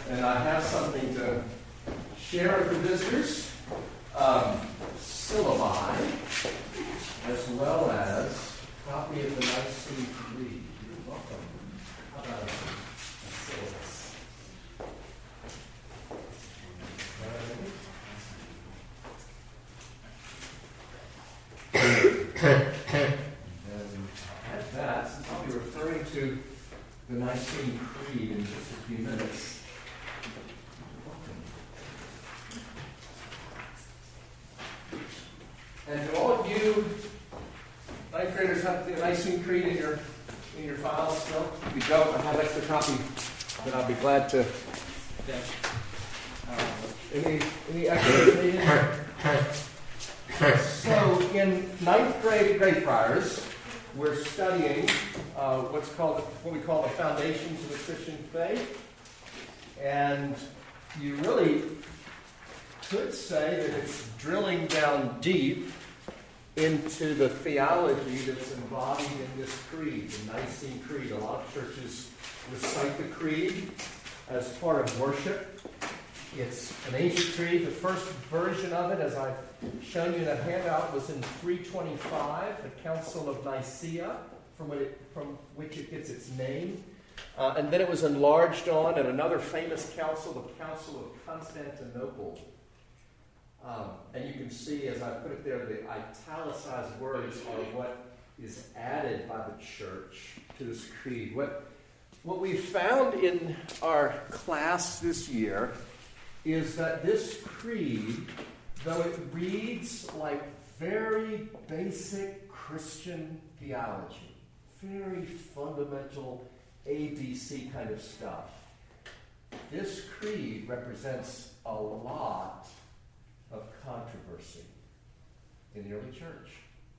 And I have something to share with the visitors. Syllabi, as well as a copy of the Nicene Creed. You're welcome. How about a syllabus? And at that, since I'll be referring to the Nicene Creed in just a few minutes, and do all of you ninth graders have the Nicene Creed in your files still? If you don't, I have an extra copy that I'll be glad to. Any extra needed? So in ninth grade at Greyfriars, we're studying what we call the foundations of the Christian faith, and you really could say that it's drilling down deep into the theology that's embodied in this creed, the Nicene Creed. A lot of churches recite the creed as part of worship. It's an ancient creed. The first version of it, as I've shown you in a handout, was in 325, the Council of Nicaea, from which it gets its name. And then it was enlarged on at another famous council, the Council of Constantinople. And you can see, as I put it there, the italicized words are what is added by the church to this creed. What we found in our class this year is that this creed, though it reads like very basic Christian theology, very fundamental ABC kind of stuff, this creed represents a lot of controversy in the early church.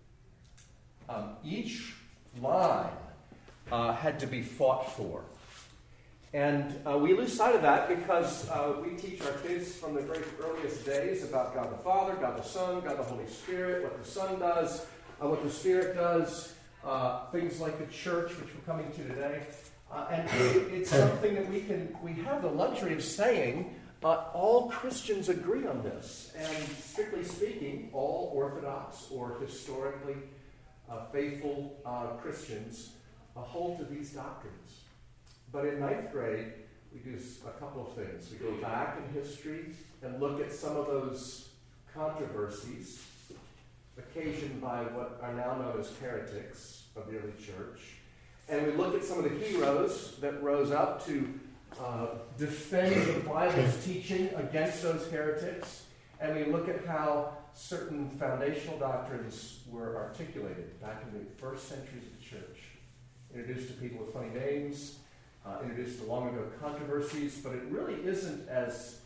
Each line had to be fought for. And we lose sight of that because we teach our kids from the very earliest days about God the Father, God the Son, God the Holy Spirit, what the Son does, what the Spirit does, things like the church, which we're coming to today. And it's something that we have the luxury of saying, all Christians agree on this. And strictly speaking, all Orthodox or historically faithful Christians hold to these doctrines. But in ninth grade, we do a couple of things. We go back in history and look at some of those controversies occasioned by what are now known as heretics of the early church. And we look at some of the heroes that rose up to defend the Bible's teaching against those heretics. And we look at how certain foundational doctrines were articulated back in the first centuries of the church. Introduced to people with funny names, introduced to long ago controversies, but it really isn't as,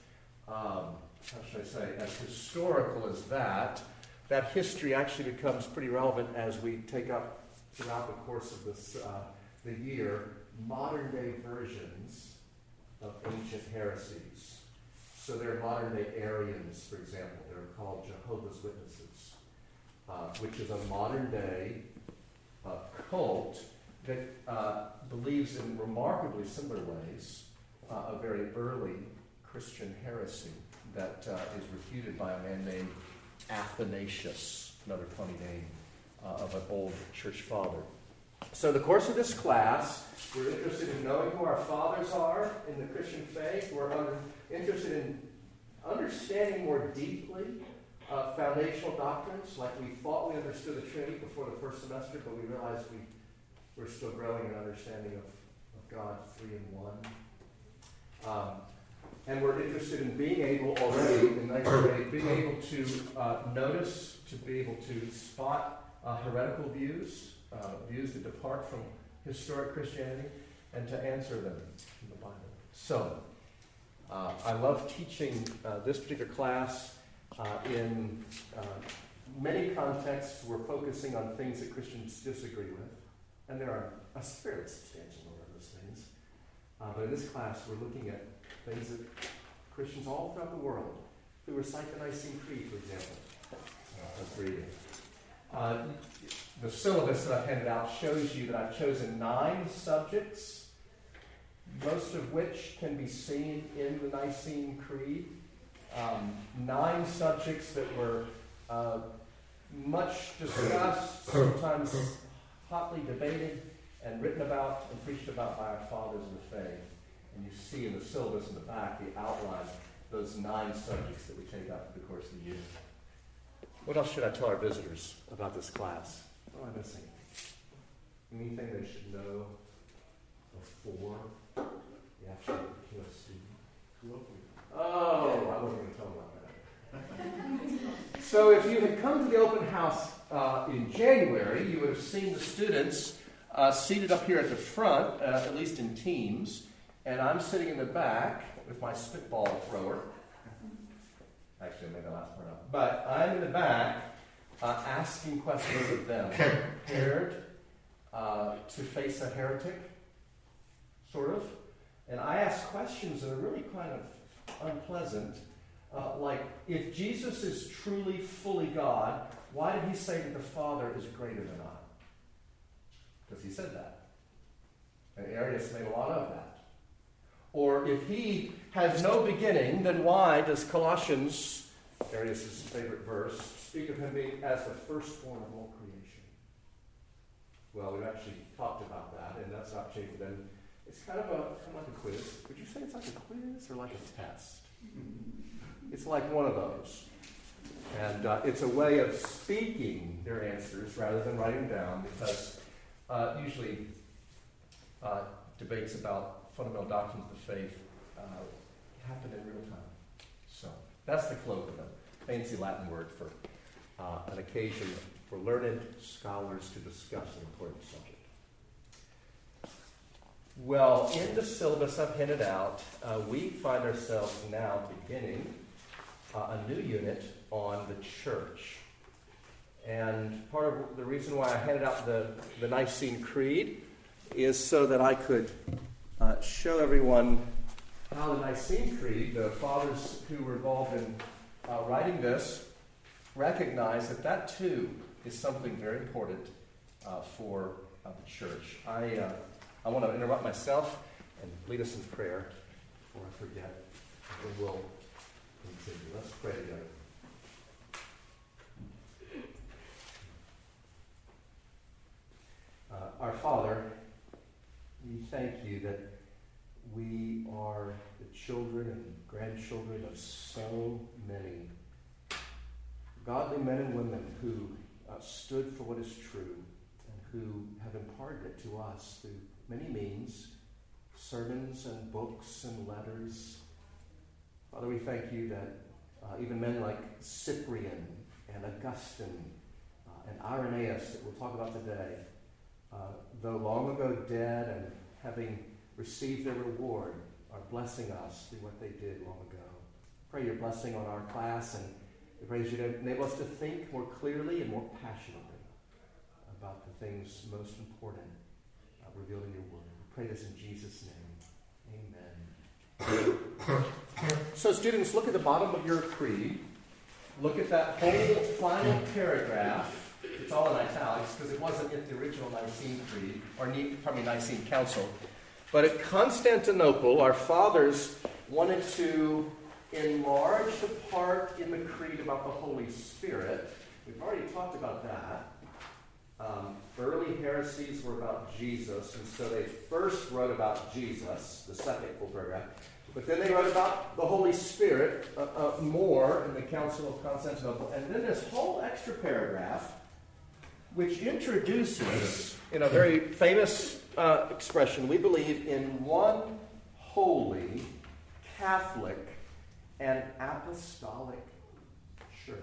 as historical as that. That history actually becomes pretty relevant as we take up throughout the course of this the year modern day versions of ancient heresies. So there are modern day Arians, for example. They're called Jehovah's Witnesses, which is a modern day cult that believes in remarkably similar ways a very early Christian heresy that is refuted by a man named Athanasius, another funny name of an old church father. So in the course of this class, we're interested in knowing who our fathers are in the Christian faith. We're interested in understanding more deeply foundational doctrines, like we thought we understood the Trinity before the first semester, but we realized we're still growing in understanding of God, three in one. And we're interested in being able already, in ninth grade, being able to notice, to be able to spot heretical views, views that depart from historic Christianity, and to answer them in the Bible. So, I love teaching this particular class. In many contexts, we're focusing on things that Christians disagree with, and there are a fairly substantial number of those things. But in this class, we're looking at things that Christians all throughout the world who recite the Nicene Creed, for example. Let's read it. The syllabus that I've handed out shows you that I've chosen 9 subjects most of which can be seen in the Nicene Creed. 9 subjects that were much discussed, sometimes hotly debated, and written about and preached about by our fathers of the faith. And you see in the syllabus in the back the outline, those 9 subjects that we take up through the course of the year. What else should I tell our visitors about this class? What am I missing? Anything they should know before you actually become a student? Oh, I wasn't going to tell them about that. So if you had come to the open house in January, you would have seen the students seated up here at the front, at least in teams, and I'm sitting in the back with my spitball thrower. Actually, I made the last part up. But I'm in the back asking questions of them, prepared to face a heretic, sort of. And I ask questions that are really kind of unpleasant, like, if Jesus is truly, fully God, why did he say that the Father is greater than I? Because he said that. And Arius made a lot of that. Or if he has no beginning, then why does Colossians, Arius' favorite verse, speak of him being as the firstborn of all creation? Well, we've actually talked about that, and that's not changed. Then it's kind of like a quiz. Would you say it's like a quiz or like a test? It's like one of those. And it's a way of speaking their answers rather than writing them down, because usually debates about fundamental doctrines of the faith happen in real time. So that's the colloquium, fancy Latin word for an occasion for learned scholars to discuss an important subject. Well, in the syllabus I've handed out, we find ourselves now beginning a new unit on the church. And part of the reason why I handed out the Nicene Creed is so that I could show everyone how the Nicene Creed, the fathers who were involved in writing this, recognize that too is something very important for the church. I want to interrupt myself and lead us in prayer before I forget. And we'll continue. Let's pray together. Our Father, we thank you that we are the children and grandchildren of so many godly men and women who stood for what is true and who have imparted it to us through many means, sermons and books and letters. Father, we thank you that even men like Cyprian and Augustine and Irenaeus that we'll talk about today, though long ago dead and having received their reward, are blessing us through what they did long ago. Pray your blessing on our class, and we pray that you enable us to think more clearly and more passionately about the things most important revealed in your word. We pray this in Jesus' name. Amen. So students, look at the bottom of your creed. Look at that whole final paragraph. It's all in italics because it wasn't in the original Nicene Creed, or Nicene Council. But at Constantinople, our fathers wanted to enlarge the part in the creed about the Holy Spirit. We've already talked about that. Early heresies were about Jesus, and so they first wrote about Jesus, the second full paragraph. But then they wrote about the Holy Spirit more in the Council of Constantinople. And then this whole extra paragraph, which introduces, in a very famous expression, we believe in one holy, Catholic, and apostolic church.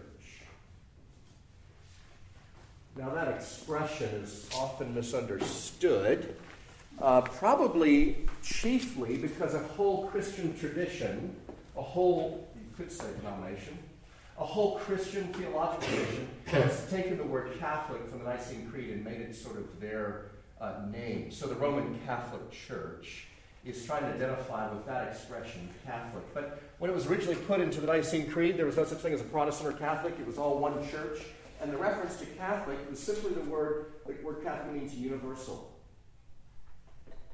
Now that expression is often misunderstood, probably chiefly because a whole Christian tradition, you could say denomination, a whole Christian theological tradition has taken the word Catholic from the Nicene Creed and made it sort of their name. So the Roman Catholic Church is trying to identify with that expression, Catholic. But when it was originally put into the Nicene Creed, there was no such thing as a Protestant or Catholic. It was all one church. And the reference to Catholic was simply the word Catholic means universal.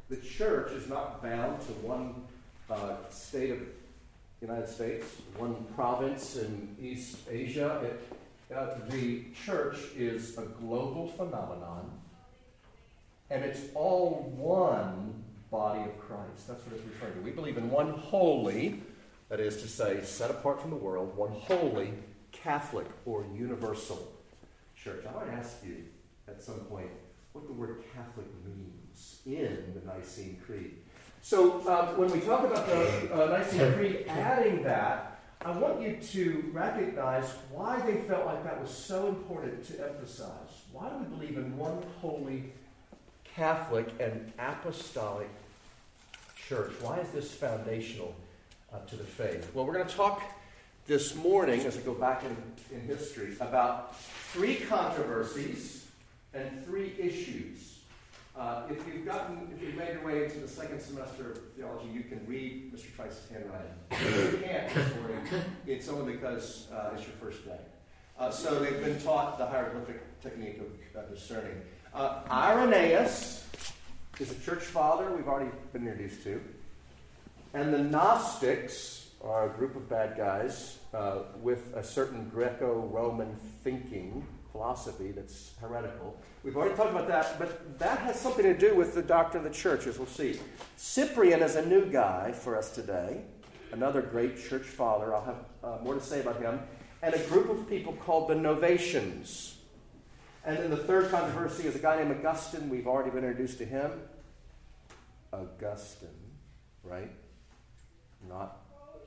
The church is not bound to one state of the United States, one province in East Asia. The church is a global phenomenon, and it's all one body of Christ. That's what it's referring to. We believe in one holy, that is to say, set apart from the world, one holy, Catholic, or universal church. I might ask you at some point what the word Catholic means in the Nicene Creed. So when we talk about the Nicene Creed, adding that, I want you to recognize why they felt like that was so important to emphasize. Why do we believe in one holy, Catholic, and apostolic church? Why is this foundational to the faith? Well, we're going to talk this morning, as we go back in history, about 3 controversies and 3 issues. If you've made your way into the second semester of theology, you can read Mr. Trice's handwriting. If you can't this morning, it's only because it's your first day. So they've been taught the hieroglyphic technique of discerning. Irenaeus is a church father we've already been introduced to. And the Gnostics are a group of bad guys with a certain Greco-Roman thinking, philosophy that's heretical. We've already talked about that, but that has something to do with the doctrine of the church, as we'll see. Cyprian is a new guy for us today, another great church father. I'll have more to say about him. And a group of people called the Novatians. And then the third controversy is a guy named Augustine. We've already been introduced to him. Augustine, right? Not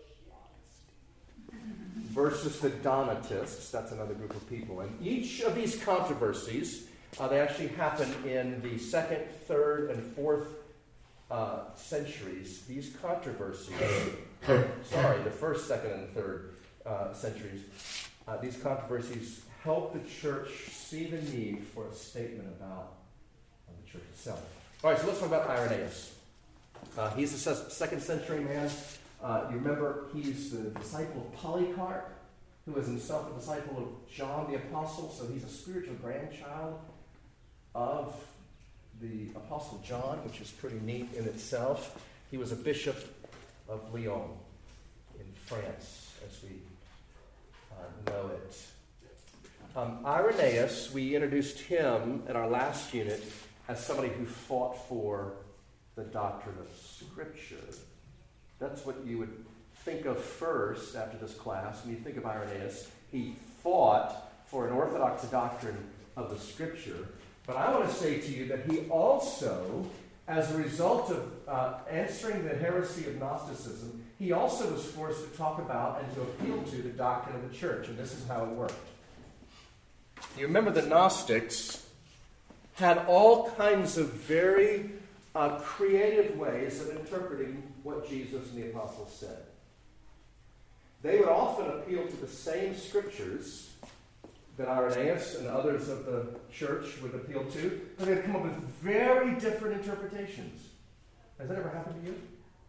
versus the Donatists. That's another group of people. And each of these controversies, they actually happen in the 2nd, 3rd, and 4th centuries. These controversies, the 1st, 2nd, and 3rd centuries, these controversies help the church see the need for a statement about the church itself. All right, so let's talk about Irenaeus. He's a 2nd century man. You remember he's the disciple of Polycarp, who was himself a disciple of John the Apostle, so he's a spiritual grandchild of the Apostle John, which is pretty neat in itself. He was a bishop of Lyon in France, as we know it. Irenaeus, we introduced him in our last unit as somebody who fought for the doctrine of Scripture. That's what you would think of first after this class. When you think of Irenaeus, he fought for an orthodox doctrine of the Scripture. But I want to say to you that he also, as a result of answering the heresy of Gnosticism, he also was forced to talk about and to appeal to the doctrine of the church. And this is how it worked. You remember the Gnostics had all kinds of very creative ways of interpreting what Jesus and the apostles said. They would often appeal to the same scriptures that Irenaeus and others of the church would appeal to, but they'd come up with very different interpretations. Has that ever happened to you?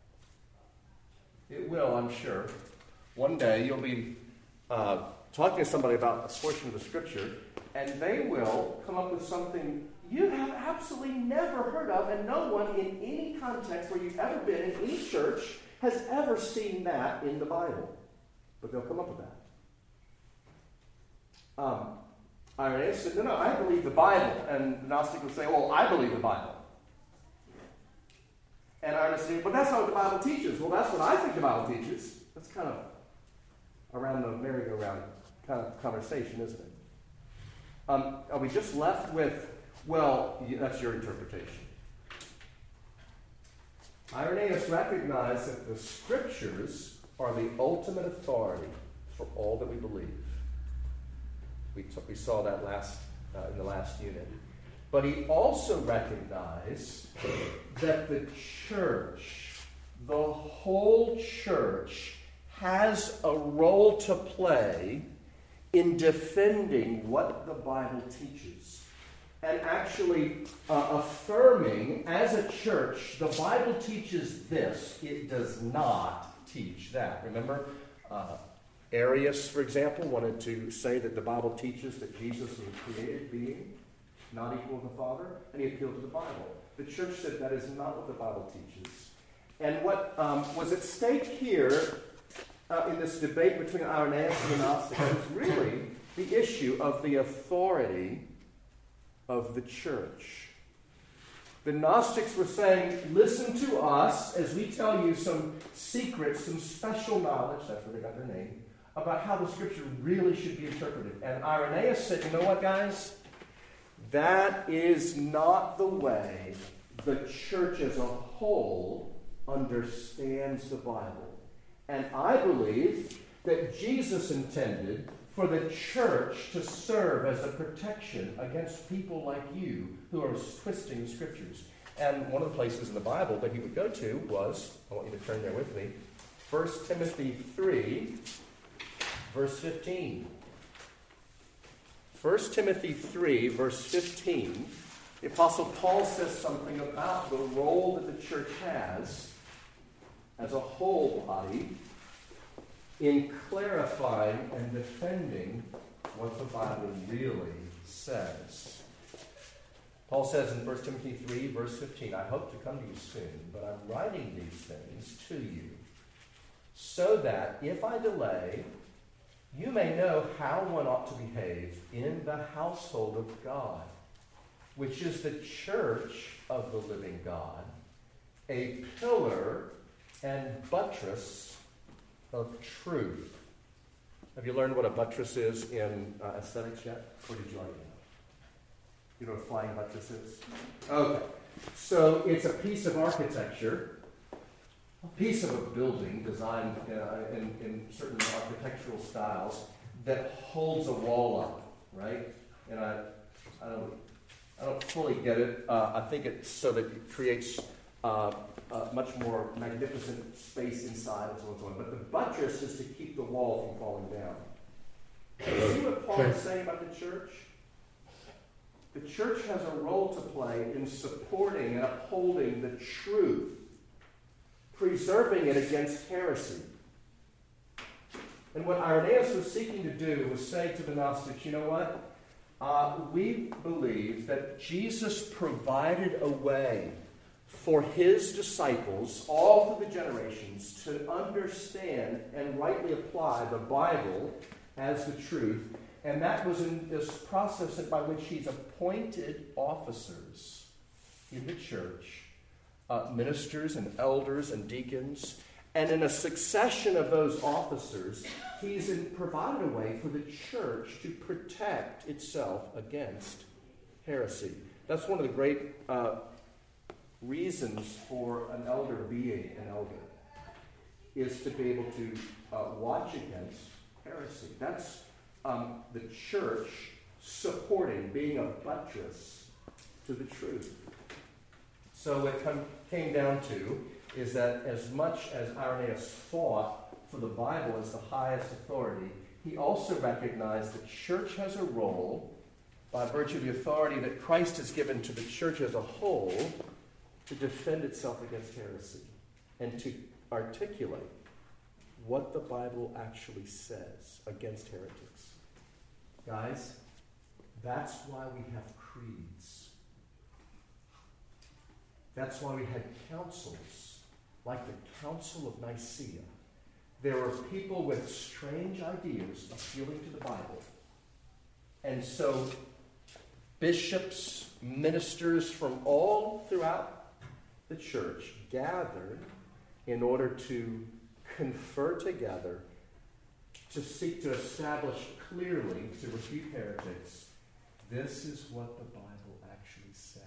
It will, I'm sure. One day you'll be talking to somebody about a portion of the scripture, and they will come up with something you have absolutely never heard of, and no one in any context where you've ever been in any church has ever seen that in the Bible. But they'll come up with that. Irenaeus said, no, I believe the Bible. And the Gnostic would say, well, I believe the Bible. And Irenaeus said, but that's not what the Bible teaches. Well, that's what I think the Bible teaches. That's kind of around the merry-go-round kind of conversation, isn't it? Are we just left with, well, that's your interpretation? Irenaeus recognized that the Scriptures are the ultimate authority for all that we believe. We saw that in the last unit. But he also recognized that the church, the whole church, has a role to play in defending what the Bible teaches. And actually affirming, as a church, the Bible teaches this, it does not teach that. Remember, Arius, for example, wanted to say that the Bible teaches that Jesus is a created being, not equal to the Father, and he appealed to the Bible. The church said that is not what the Bible teaches. And what was at stake here in this debate between Irenaeus and the Gnostics is really the issue of the authority of the church. The Gnostics were saying, listen to us as we tell you some secrets, some special knowledge, that's where they got their name, about how the Scripture really should be interpreted. And Irenaeus said, you know what, guys? That is not the way the church as a whole understands the Bible. And I believe that Jesus intended for the church to serve as a protection against people like you who are twisting the Scriptures. And one of the places in the Bible that he would go to was, I want you to turn there with me, 1 Timothy 3, verse 15. 1 Timothy 3, verse 15, the Apostle Paul says something about the role that the church has as a whole body in clarifying and defending what the Bible really says. Paul says in 1 Timothy 3, verse 15, I hope to come to you soon, but I'm writing these things to you, so that if I delay, you may know how one ought to behave in the household of God, which is the church of the living God, a pillar and buttress of truth. Have you learned what a buttress is in aesthetics yet? Or did you already know? You know what a flying buttress is? Okay. So it's a piece of architecture, a piece of a building designed in certain architectural styles that holds a wall up, right? And I don't fully get it. I think it's so that it creates much more magnificent space inside and so on and so on. But the buttress is to keep the wall from falling down. See what Paul is saying about the church? The church has a role to play in supporting and upholding the truth, preserving it against heresy. And what Irenaeus was seeking to do was say to the Gnostics, you know what? We believe that Jesus provided a way for his disciples, all through the generations, to understand and rightly apply the Bible as the truth. And that was in this process by which he's appointed officers in the church, ministers and elders and deacons. And in a succession of those officers, he's provided a way for the church to protect itself against heresy. That's one of the great reasons for an elder being an elder, is to be able to watch against heresy. That's the church supporting, being a buttress to the truth. So what it came down to is that as much as Irenaeus fought for the Bible as the highest authority, he also recognized the church has a role, by virtue of the authority that Christ has given to the church as a whole, to defend itself against heresy and to articulate what the Bible actually says against heretics. Guys, that's why we have creeds. That's why we had councils, like the Council of Nicaea. There were people with strange ideas appealing to the Bible. And so bishops, ministers from all throughout the church gathered in order to confer together to seek to establish clearly, to refute heretics, this is what the Bible actually says.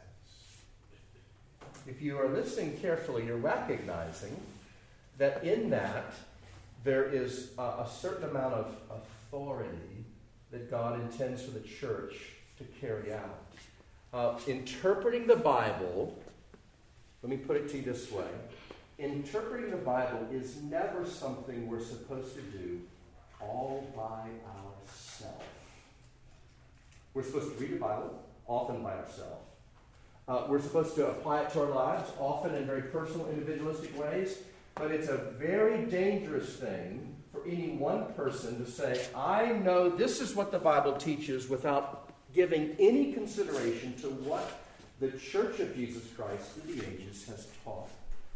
If you are listening carefully, you're recognizing that in that there is a certain amount of authority that God intends for the church to carry out. Interpreting the Bible, let me put it to you this way. Interpreting the Bible is never something we're supposed to do all by ourselves. We're supposed to read the Bible, often by ourselves. We're supposed to apply it to our lives, often in very personal, individualistic ways. But it's a very dangerous thing for any one person to say, I know this is what the Bible teaches, without giving any consideration to what the Church of Jesus Christ through the ages has taught,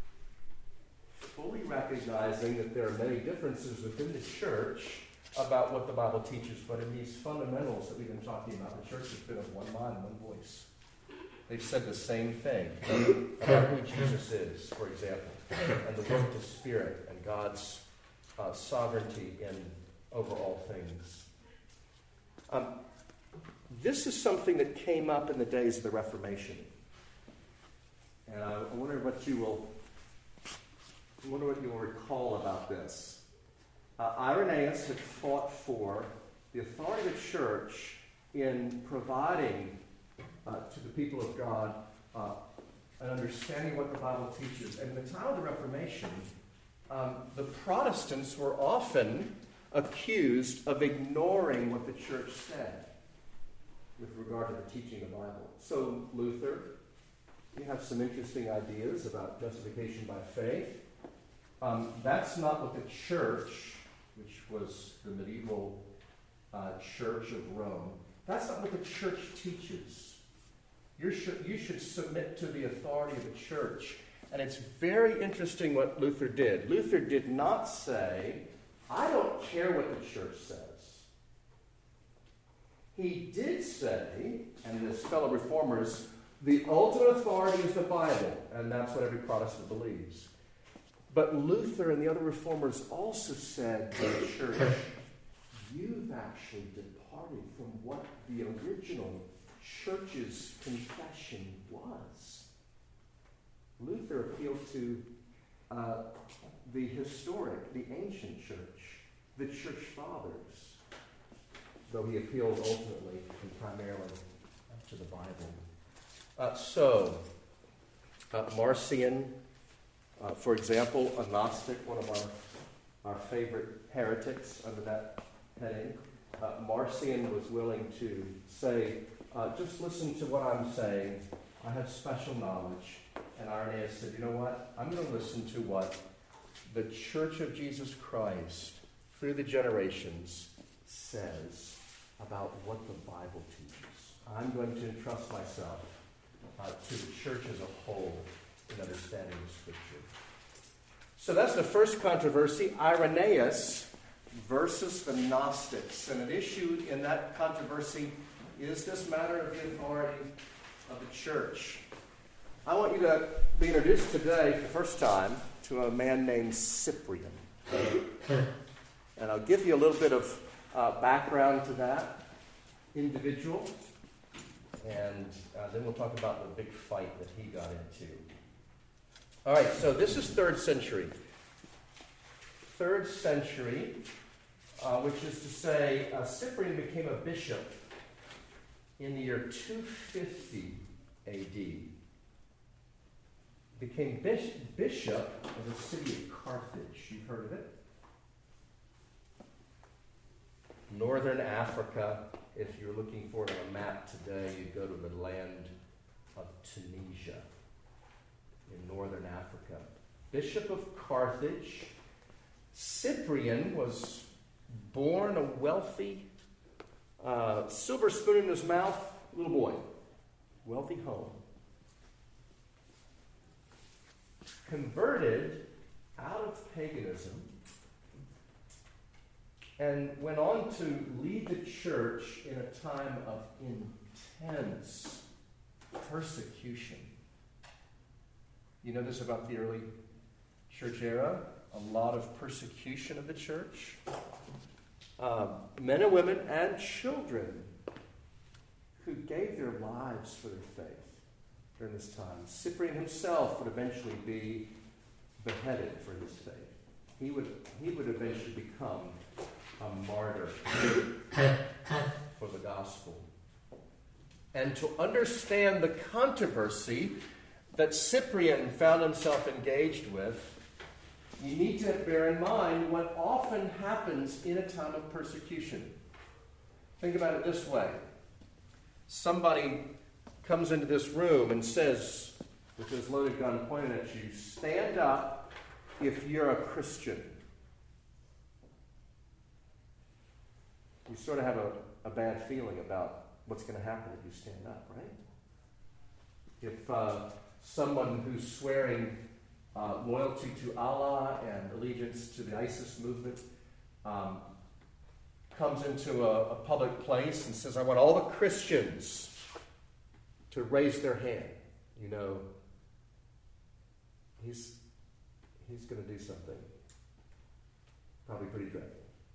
fully recognizing that there are many differences within the church about what the Bible teaches, but in these fundamentals that we've been talking about, the church has been of one mind, one voice. They've said the same thing about who Jesus is, for example, and the work of the Spirit and God's sovereignty over all things. This is something that came up in the days of the Reformation. And I wonder what you will recall about this. Irenaeus had fought for the authority of the church in providing to the people of God an understanding of what the Bible teaches. And in the time of the Reformation, the Protestants were often accused of ignoring what the church said with regard to the teaching of the Bible. So Luther, you have some interesting ideas about justification by faith. That's not what the church, which was the medieval church of Rome, that's not what the church teaches. You should submit to the authority of the church. And it's very interesting what Luther did. Luther did not say, I don't care what the church says. He did say, and his fellow reformers, the ultimate authority is the Bible, and that's what every Protestant believes. But Luther and the other reformers also said to the church, you've actually departed from what the original church's confession was. Luther appealed to the historic, the ancient church, the church fathers, though he appealed ultimately and primarily to the Bible. Marcion, for example, a Gnostic, one of our favorite heretics under that heading, Marcion was willing to say, just listen to what I'm saying. I have special knowledge. And Irenaeus said, you know what? I'm going to listen to what the Church of Jesus Christ, through the generations, says about what the Bible teaches. I'm going to entrust myself to the church as a whole in understanding the Scripture. So that's the first controversy, Irenaeus versus the Gnostics. And an issue in that controversy is this matter of the authority of the church. I want you to be introduced today for the first time to a man named Cyprian. And I'll give you a little bit of background to that individual. And then we'll talk about the big fight that he got into. All right, so this is 3rd century. 3rd century, which is to say Cyprian became a bishop in the year 250 A.D. Became bishop of the city of Carthage. You've heard of it? Northern Africa. If you're looking for it on a map today, you go to the land of Tunisia in northern Africa. Bishop of Carthage. Cyprian was born a wealthy, silver spoon in his mouth, little boy. Wealthy home. Converted out of paganism and went on to lead the church in a time of intense persecution. You know this about the early church era? A lot of persecution of the church. Men and women and children who gave their lives for their faith during this time. Cyprian himself would eventually be beheaded for his faith. He would eventually become a martyr for the gospel. And to understand the controversy that Cyprian found himself engaged with, you need to bear in mind what often happens in a time of persecution. Think about it this way. Somebody comes into this room and says, with his loaded gun pointed at you, stand up if you're a Christian. You sort of have a bad feeling about what's going to happen if you stand up, right? If someone who's swearing loyalty to Allah and allegiance to the ISIS movement comes into a public place and says, I want all the Christians to raise their hand, you know, he's going to do something probably pretty dreadful.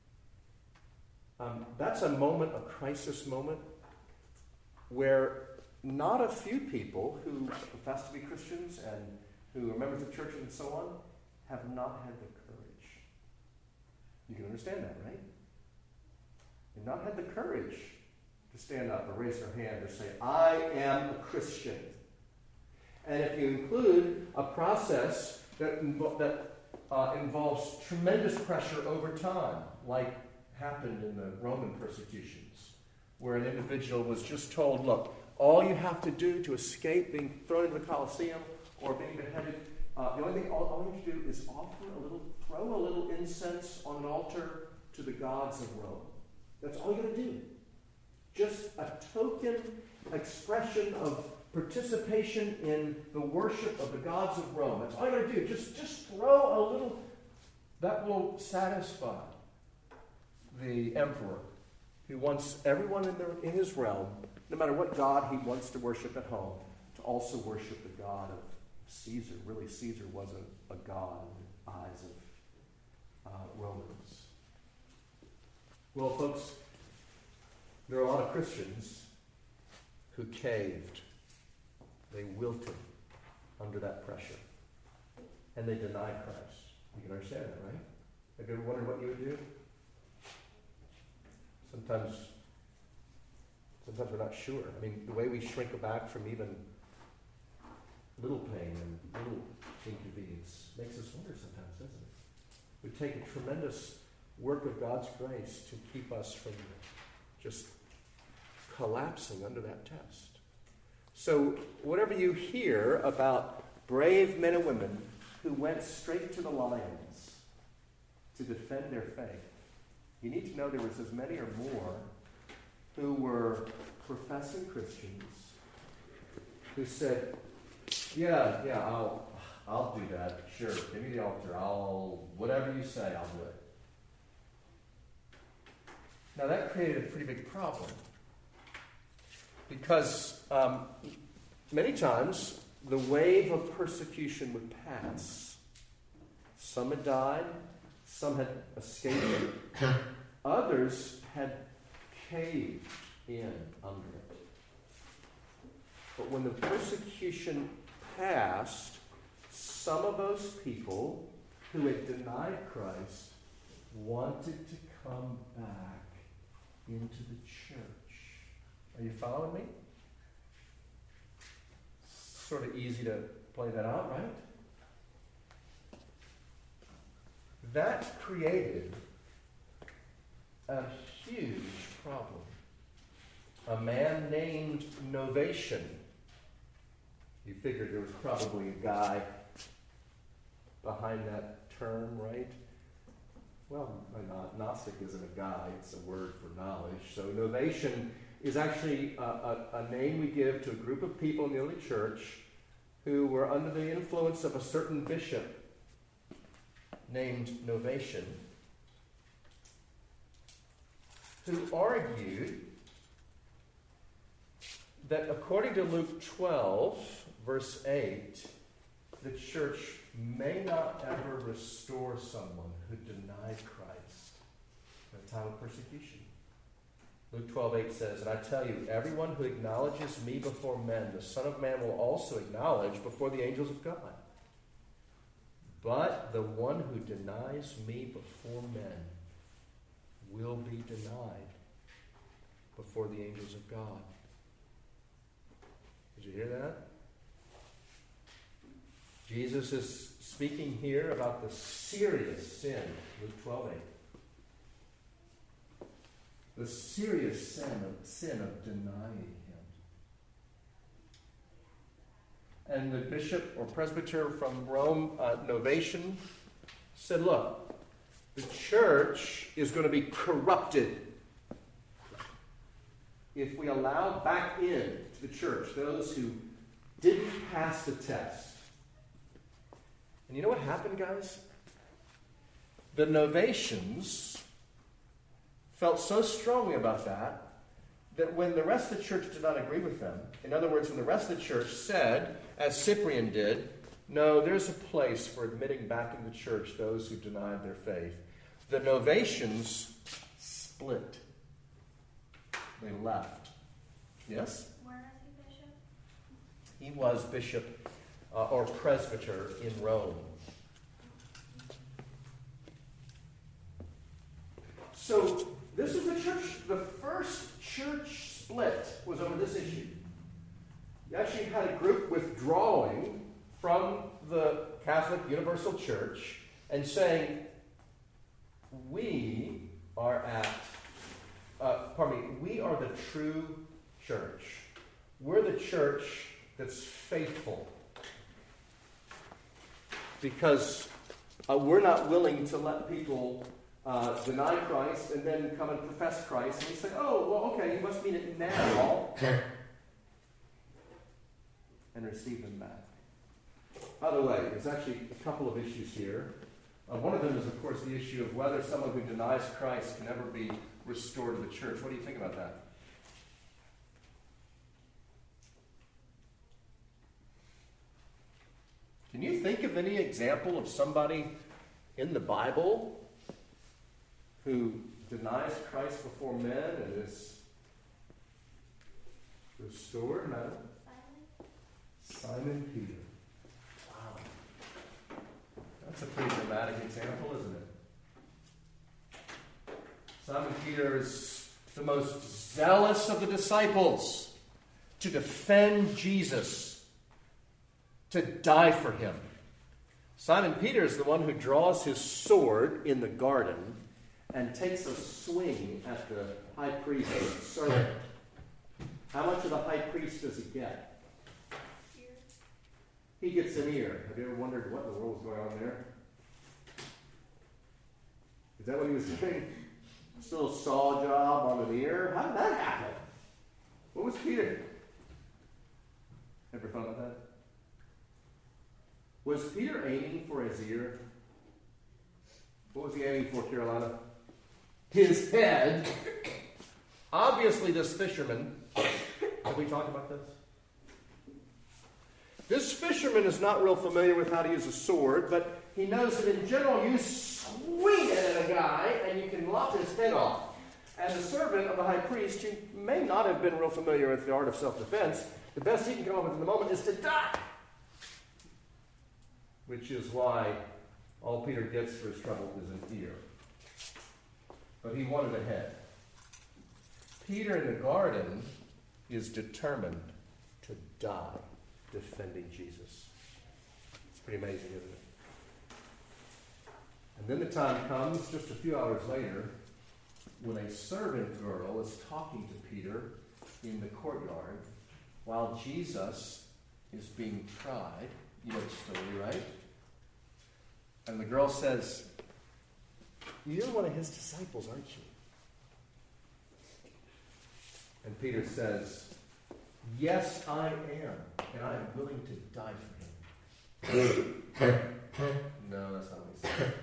That's a moment, a crisis moment, where not a few people who profess to be Christians and who are members of the church and so on have not had the courage. You can understand that, right? They've not had the courage to stand up or raise their hand or say, I am a Christian. And if you include a process that involves tremendous pressure over time, like happened in the Roman persecutions, where an individual was just told, look, all you have to do to escape being thrown into the Colosseum or being beheaded, the only thing all you have to do is throw a little incense on an altar to the gods of Rome. That's all you got to do. Just a token expression of participation in the worship of the gods of Rome. That's all you got to do. Just throw a little. That will satisfy the emperor, who wants everyone in his realm, no matter what god he wants to worship at home, to also worship the God of Caesar. Really, Caesar wasn't a god in the eyes of Romans. Well, folks, there are a lot of Christians who caved. They wilted under that pressure. And they denied Christ. You can understand that, right? Have you ever wondered what you would do? Sometimes we're not sure. I mean, the way we shrink back from even little pain and little inconvenience makes us wonder sometimes, doesn't it? We take a tremendous work of God's grace to keep us from just collapsing under that test. So whatever you hear about brave men and women who went straight to the lions to defend their faith, you need to know there was as many or more who were professing Christians who said, yeah, I'll do that. Sure, give me the altar. Whatever you say, I'll do it. Now that created a pretty big problem because many times the wave of persecution would pass. Some had died, some had escaped it, others had caved in under it. But when the persecution passed, some of those people who had denied Christ wanted to come back into the church. Are you following me? Sort of easy to play that out, right? That created a huge problem. A man named Novatian. You figured there was probably a guy behind that term, right? Well, Gnostic isn't a guy, it's a word for knowledge. So Novatian is actually a name we give to a group of people in the early church who were under the influence of a certain bishop named Novatian, who argued that according to Luke 12, verse 8, the church may not ever restore someone who denied Christ in a time of persecution. Luke 12:8 says, and I tell you, everyone who acknowledges me before men, the Son of Man will also acknowledge before the angels of God. But the one who denies me before men will be denied before the angels of God. Did you hear that? Jesus is speaking here about the serious sin, Luke 12:8. The serious sin of denying him. And the bishop or presbyter from Rome, Novatian, said, look, the church is going to be corrupted if we allow back in to the church those who didn't pass the test. And you know what happened, guys? The Novatians felt so strongly about that when the rest of the church did not agree with them, in other words, when the rest of the church said, as Cyprian did, no, there's a place for admitting back in the church those who denied their faith, the Novatians split. They left. Yes? Where is he, Bishop? He was bishop or presbyter in Rome. So this is the church. The first church split was over this issue. You actually had a group withdrawing from the Catholic Universal Church and saying, we are we are the true church. We're the church that's faithful. Because we're not willing to let people deny Christ and then come and profess Christ. And we say, oh, well, okay, you must mean it now. And receive them back. By the way, there's actually a couple of issues here. One of them is, of course, the issue of whether someone who denies Christ can ever be restored to the church. What do you think about that? Can you think of any example of somebody in the Bible who denies Christ before men and is restored? Madam? Simon Peter. Wow. That's a pretty dramatic example, isn't it? Simon Peter is the most zealous of the disciples to defend Jesus, to die for him. Simon Peter is the one who draws his sword in the garden and takes a swing at the high priest's servant. How much of the high priest does he get? He gets an ear. Have you ever wondered what in the world was going on there? Is that what he was doing? This little saw job on an ear? How did that happen? What was Peter? Ever thought about that? Was Peter aiming for his ear? What was he aiming for, Carolina? His head. Obviously, this fisherman. Have we talked about this? This fisherman is not real familiar with how to use a sword, but he knows that in general you swing it at a guy and you can lop his head off. And the servant of the high priest, who may not have been real familiar with the art of self-defense, the best he can come up with in the moment is to die. Which is why all Peter gets for his trouble is an ear. But he wanted a head. Peter in the garden is determined to die defending Jesus. It's pretty amazing, isn't it? And then the time comes, just a few hours later, when a servant girl is talking to Peter in the courtyard while Jesus is being tried. You know the story, right? And the girl says, "You're one of his disciples, aren't you?" And Peter says, "Yes, I am, and I am willing to die for him." No, that's not what he said.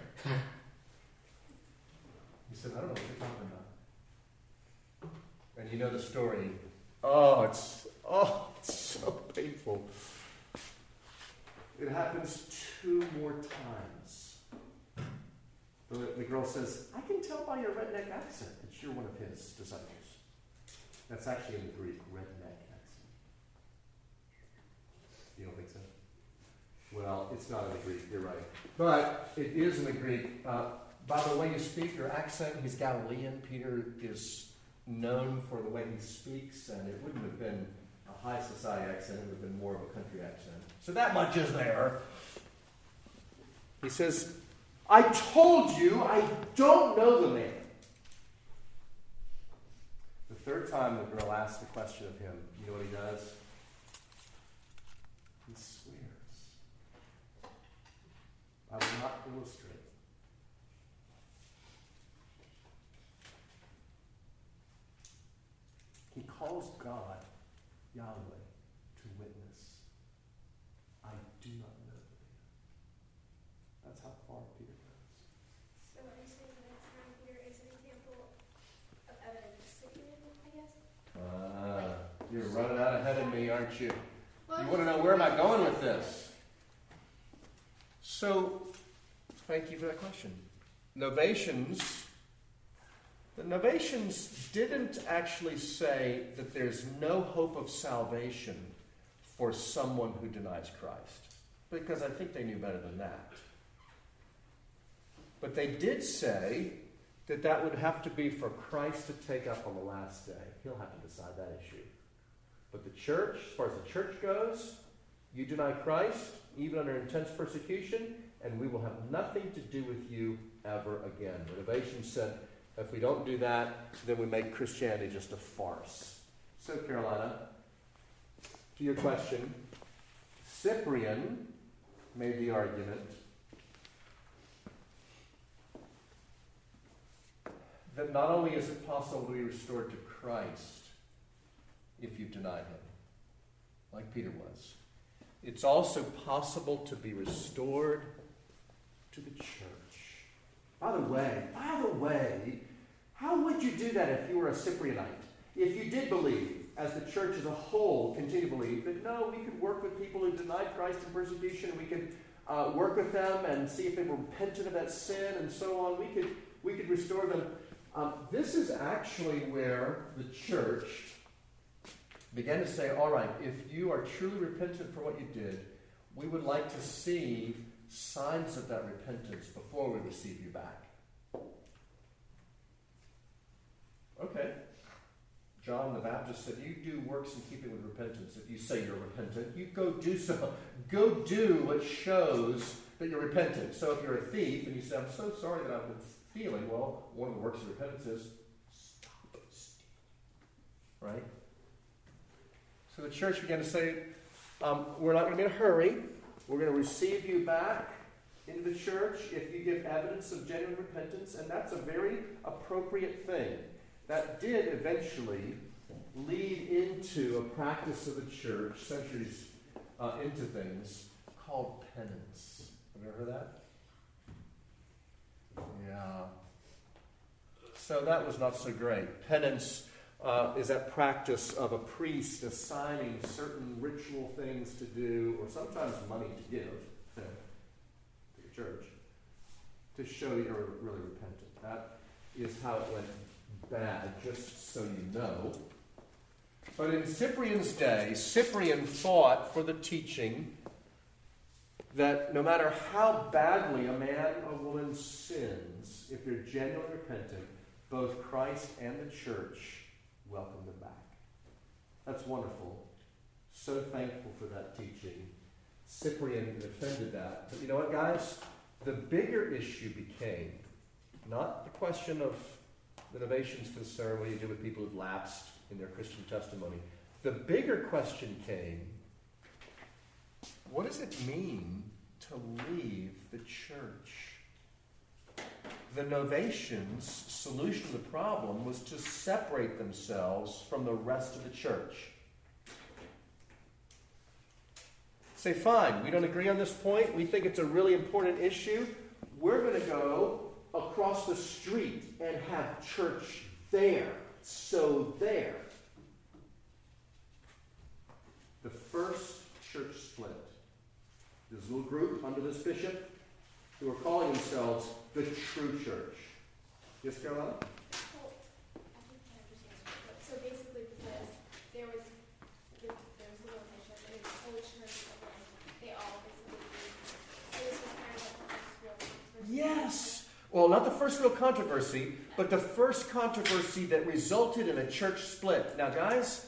He said, "I don't know what you're talking about." And you know the story. It's so painful. It happens 2 more times. The girl says, "I can tell by your redneck accent that you're one of his disciples." That's actually in the Greek, redneck accent. You don't think so? Well, it's not in the Greek, you're right. But it is in the Greek. By the way you speak, your accent, he's Galilean. Peter is known for the way he speaks, and it wouldn't have been a high society accent, it would have been more of a country accent. So that much is there. He says, "I told you I don't know the man." The third time the girl asks the question of him, you know what he does? He swears. I will not illustrate. He calls God, Yahweh, to witness. You're running out ahead of me, aren't you? You want to know where am I going with this? So, thank you for that question. The Novatians didn't actually say that there's no hope of salvation for someone who denies Christ, because I think they knew better than that. But they did say that that would have to be for Christ to take up on the last day. He'll have to decide that issue. But the church, as far as the church goes, you deny Christ, even under intense persecution, and we will have nothing to do with you ever again. The Novatians said, if we don't do that, then we make Christianity just a farce. So, Carolina, to your question, Cyprian made the argument that not only is it possible to be restored to Christ if you deny him, like Peter was, it's also possible to be restored to the church. By the way, how would you do that if you were a Cyprianite? If you did believe, as the church as a whole continue to believe, that no, we could work with people who denied Christ in persecution, we could work with them and see if they were repentant of that sin and so on, we could restore them. This is actually where the church began to say, all right, if you are truly repentant for what you did, we would like to see signs of that repentance before we receive you back. Okay. John the Baptist said, you do works in keeping with repentance. If you say you're repentant, you go do so. Go do what shows that you're repentant. So if you're a thief and you say, I'm so sorry that I've been stealing, well, one of the works of repentance is stop stealing. Right? So the church began to say, we're not going to be in a hurry. We're going to receive you back into the church if you give evidence of genuine repentance, and that's a very appropriate thing. That did eventually lead into a practice of the church, centuries into things, called penance. Have you ever heard that? Yeah. So that was not so great. Penance is that practice of a priest assigning certain ritual things to do, or sometimes money to give to the church, to show you're really repentant. That is how it went bad, just so you know. But in Cyprian's day, Cyprian fought for the teaching that no matter how badly a man or woman sins, if they're genuinely repentant, both Christ and the church welcome them back. That's wonderful. So thankful for that teaching. Cyprian defended that. But you know what, guys? The bigger issue became not the question of the Novatians' concern, what do you do with people who've lapsed in their Christian testimony? The bigger question came, what does it mean to leave the church? The Novatians' solution to the problem was to separate themselves from the rest of the church. Say, fine, we don't agree on this point. We think it's a really important issue. We're going to go across the street and have church there. So there. The first church split. This little group under this bishop who are calling themselves the true church. Yes, Carolina? Well, I think I understand. So basically, because there was the location, and it was whole church, and they all basically, and this was kind of like the first real. Yes. Well, not the first real controversy, but the first controversy that resulted in a church split. Now, guys,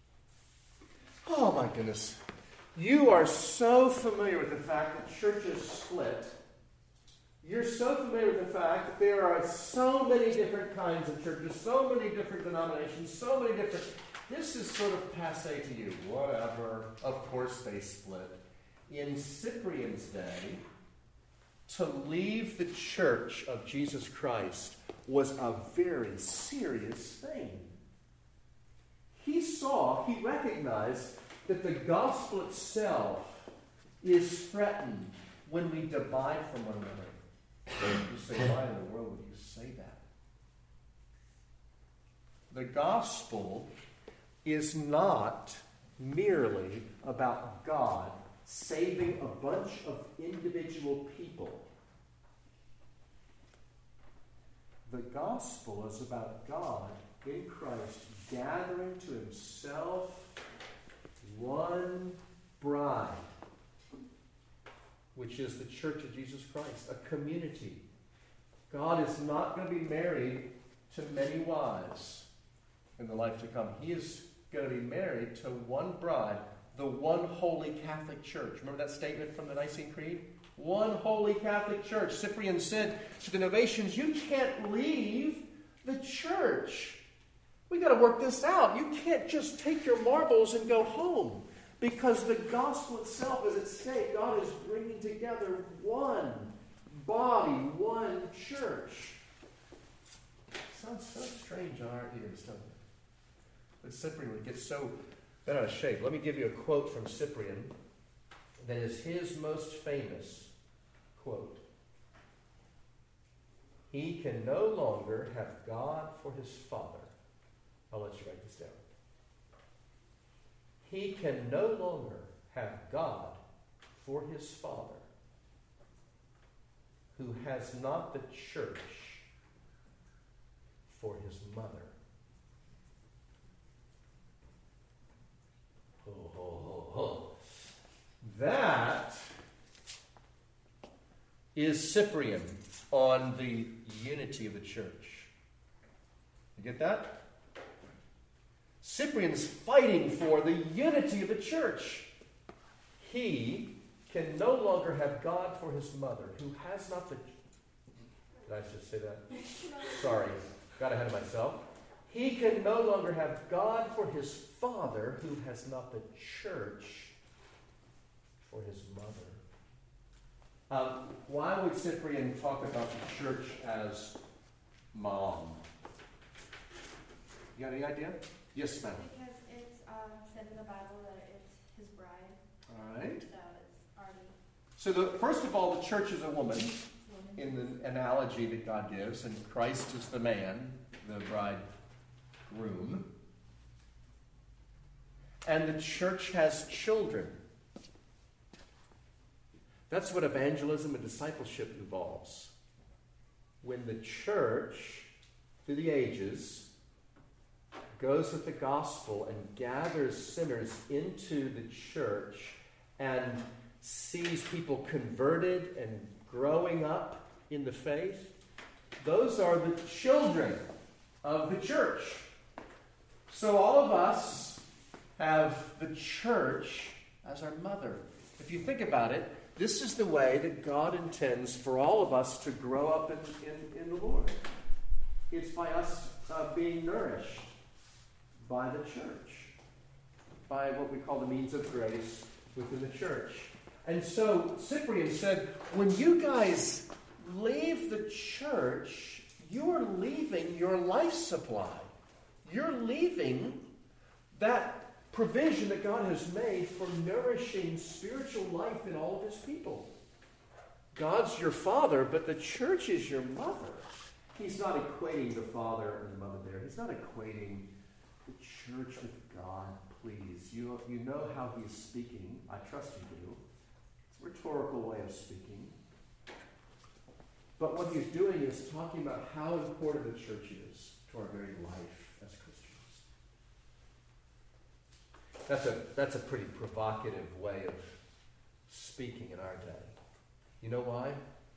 oh my goodness. You are so familiar with the fact that churches split. You're so familiar with the fact that there are so many different kinds of churches, so many different denominations, so many different... This is sort of passé to you. Whatever. Of course they split. In Cyprian's day, to leave the church of Jesus Christ was a very serious thing. He recognized that the gospel itself is threatened when we divide from one another. You say, why in the world would you say that? The gospel is not merely about God saving a bunch of individual people. The gospel is about God in Christ gathering to himself one bride, which is the church of Jesus Christ, a community. God is not going to be married to many wives in the life to come. He is going to be married to one bride, the one holy Catholic Church. Remember that statement from the Nicene Creed? One holy Catholic Church. Cyprian said to the Novatians, you can't leave the church. We got to work this out. You can't just take your marbles and go home, because the gospel itself is at stake. God is bringing together one body, one church. Sounds so strange on our ears, doesn't it? But Cyprian would get so bent out of shape. Let me give you a quote from Cyprian that is his most famous quote. He can no longer have God for his father. I'll let you write this down. He can no longer have God for his father, who has not the church for his mother. Ho, ho, ho, ho. That is Cyprian on the unity of the church. You get that? Cyprian's fighting for the unity of the church. He can no longer have God for his mother, who has not the... Did I just say that? Sorry, got ahead of myself. He can no longer have God for his father, who has not the church for his mother. Why would Cyprian talk about the church as mom? You got any idea? Yes, ma'am. Because it's said in the Bible that it's his bride. All right. So it's already... So first of all, the church is a woman in the analogy that God gives, and Christ is the man, the bridegroom. And the church has children. That's what evangelism and discipleship involves. When the church, through the ages, goes with the gospel and gathers sinners into the church and sees people converted and growing up in the faith, those are the children of the church. So all of us have the church as our mother. If you think about it, this is the way that God intends for all of us to grow up in the Lord. It's by us being nourished by the church, by what we call the means of grace within the church. And so Cyprian said, when you guys leave the church, you are leaving your life supply. You're leaving that provision that God has made for nourishing spiritual life in all of his people. God's your father, but the church is your mother. He's not equating the father and the mother there. He's not equating the church with God, please. You know how he's speaking. I trust you do. It's a rhetorical way of speaking. But what he's doing is talking about how important the church is to our very life as Christians. That's a pretty provocative way of speaking in our day. You know why?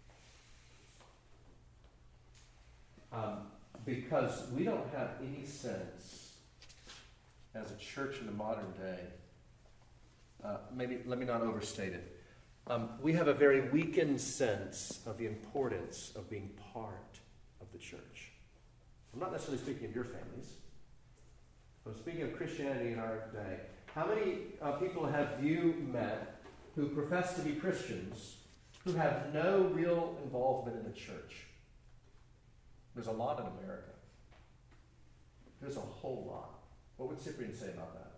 Because we don't have any sense as a church in the modern day, maybe let me not overstate it. We have a very weakened sense of the importance of being part of the church. I'm not necessarily speaking of your families. I'm speaking of Christianity in our day. How many people have you met who profess to be Christians who have no real involvement in the church? There's a lot in America. There's a whole lot. What would Cyprian say about that?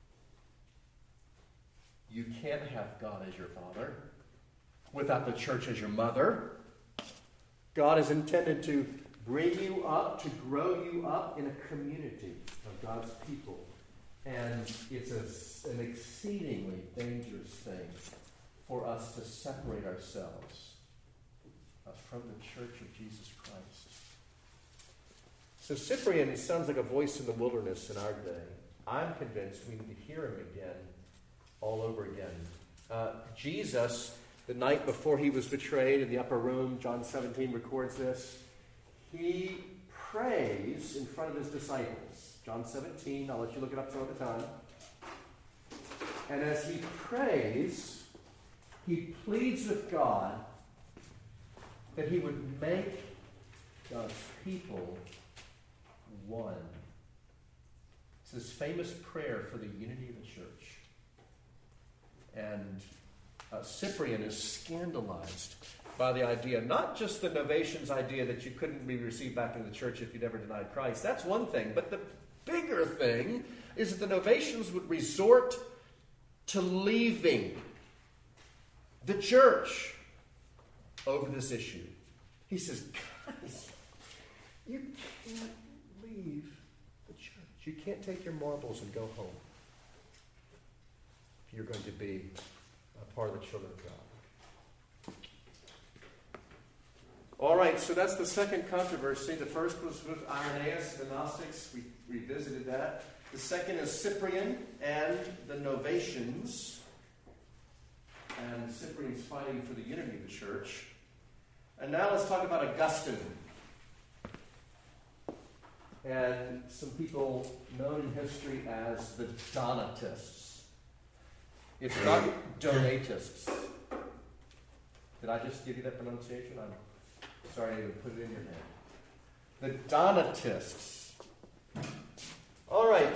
You can't have God as your father without the church as your mother. God is intended to bring you up, to grow you up in a community of God's people. And it's an exceedingly dangerous thing for us to separate ourselves from the church of Jesus Christ. So Cyprian sounds like a voice in the wilderness in our day. I'm convinced we need to hear him again, all over again. Jesus, the night before he was betrayed in the upper room, John 17 records this, he prays in front of his disciples. John 17, I'll let you look it up some other time. And as he prays, he pleads with God that he would make God's people one. It's this famous prayer for the unity of the church. And Cyprian is scandalized by the idea, not just the Novatians' idea that you couldn't be received back into the church if you'd ever denied Christ. That's one thing. But the bigger thing is that the Novatians would resort to leaving the church over this issue. He says, guys, you can't leave the church. You can't take your marbles and go home if you're going to be a part of the children of God. All right, so that's the second controversy. The first was with Irenaeus, the Gnostics. We revisited that. The second is Cyprian and the Novatians. And Cyprian's fighting for the unity of the church. And now let's talk about Augustine. And some people known in history as the Donatists. It's not Donatists. Did I just give you that pronunciation? I'm sorry I even put it in your head. The Donatists. All right.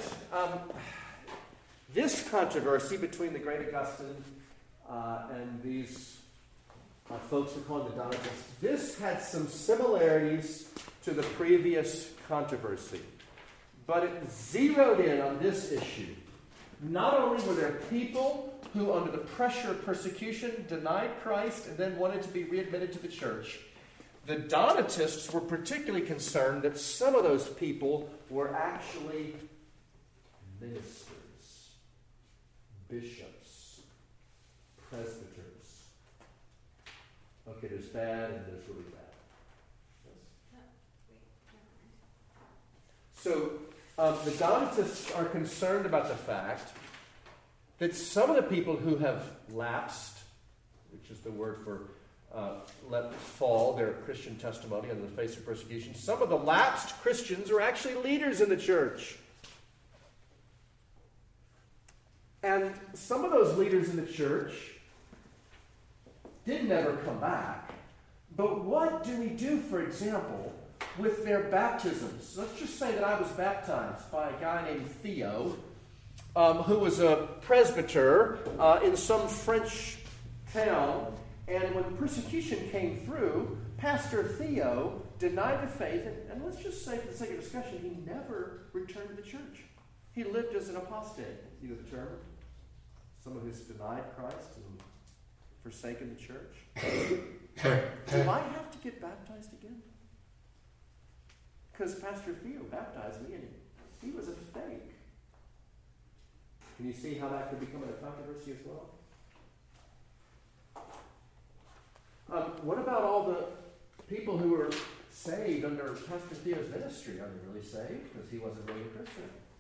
This controversy between the great Augustine and these folks who call it the Donatists, this had some similarities to the previous controversy. But it zeroed in on this issue. Not only were there people who, under the pressure of persecution, denied Christ and then wanted to be readmitted to the church, the Donatists were particularly concerned that some of those people were actually ministers, bishops, presbyters. Okay, there's bad and there's really bad. Yes? So, the Donatists are concerned about the fact that some of the people who have lapsed, which is the word for let fall their Christian testimony under the face of persecution, some of the lapsed Christians are actually leaders in the church. And some of those leaders in the church did never come back. But what do we do, for example, with their baptisms? Let's just say that I was baptized by a guy named Theo, who was a presbyter in some French town. And when persecution came through, Pastor Theo denied the faith. And let's just say, for the sake of discussion, he never returned to the church. He lived as an apostate. You know the term? Someone who's denied Christ and forsaken the church. Do I have to get baptized again? Because Pastor Theo baptized me and he was a fake. Can you see how that could become a controversy as well? What about all the people who were saved under Pastor Theo's ministry? Are they really saved? Because he wasn't really a Christian.